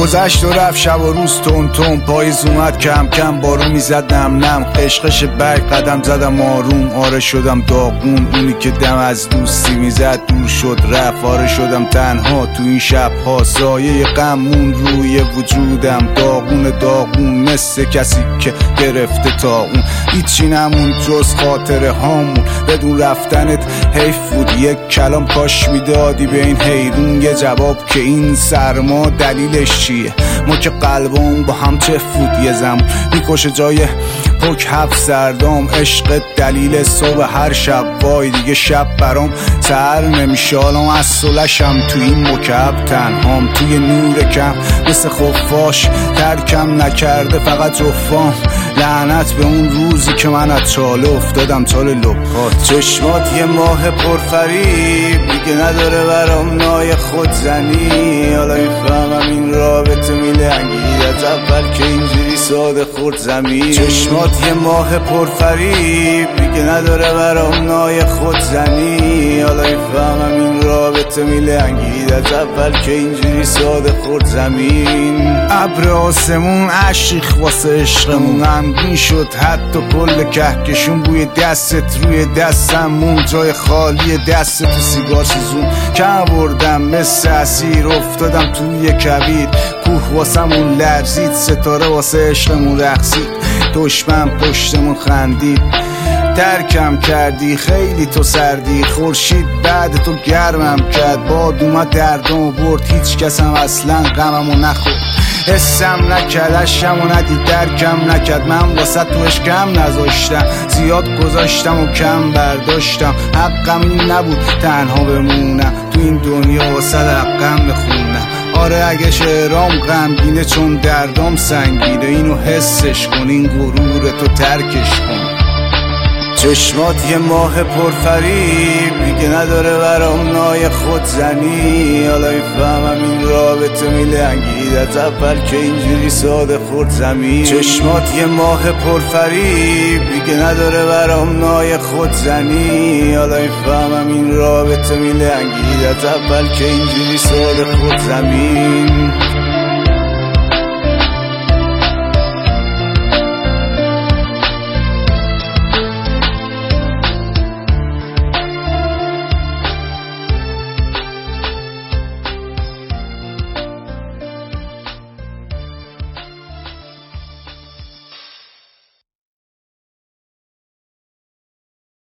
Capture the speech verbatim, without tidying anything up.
گذشت و رفت شب و روز تون تون، پاییز اومد کم کم بارون میزد نم نم، قشقش برگ قدم زدم آروم، آره شدم داغون، اونی که دم از دوستی میزد دور شد رفت، آره شدم تنها تو این شبها، سایه غمون روی وجودم، داغون داغون مثل کسی که گرفته تا اون، هیچی نمون جز خاطره هامون، بدون رفتنت حیف بود، یک کلام کاش میدادی به این حیرون یه جواب که این سرما دلیلش چیه، ما که قلبمون با هم چه فود یه زمان میکشه جای پک هفت سردام، عشق دلیل صبح هر شب، وای دیگه شب برام سر نمیشه، الان از صلحشم تو این مکعب تنهام، توی نور کم مثل خفاش ترکم نکرده فقط رفام، لعنت به اون روزی که من از چاله افتادم چاله لبات، چشمات یه ماه پرفریب دیگه نداره برام نای خودزنی، حالا میفهمم این رابطه میلنگید از اول که اینجوری ساده خورد زمین، چشمات یه ماه پرفریب دیگه نداره برام نای خودزنی، حالا میفهمم این رابطه میلنگید از اول که اینجوری ساده خورد زمین، ابر آسمون عشق واسه عشقمون غمگین شد، حتی کل کهکشون بوی دستت روی دستمون، جای خالی دست تو سیگار سیزون که بردم مثل اسیر، افتادم توی کویر کوه واسمون لرزید، ستاره واسه عشقمون رقصید، دشمن پشتمون خندید، ترکم کردی خیلی تو سردی، خورشید بعد تو گرمم کرد، باد اومد دردمو برد، هیچ کسم اصلا غممو نخورد، حسم نکرد اشکمو ندید درکم نکرد، من واسه تو عشقم نذاشتم، زیاد گذاشتم و کم برداشتم، حقم این نبود تنها بمونم تو این دنیا واسه حقم بخونم، آره اگه شعرام غمگینه چون دردام سنگینه، اینو حسش کن این غرور تو ترکش کن، چشمات یه ماه پرفریب دیگه نداره برام نای خودزنی، حالا میفهمم این رابطه میلنگید از اول که اینجوری ساده خورد زمین، چشمات یه ماه پرفریب دیگه نداره برام نای خودزنی، حالا میفهمم این رابطه میلنگید از اول که اینجوری ساده خورد زمین.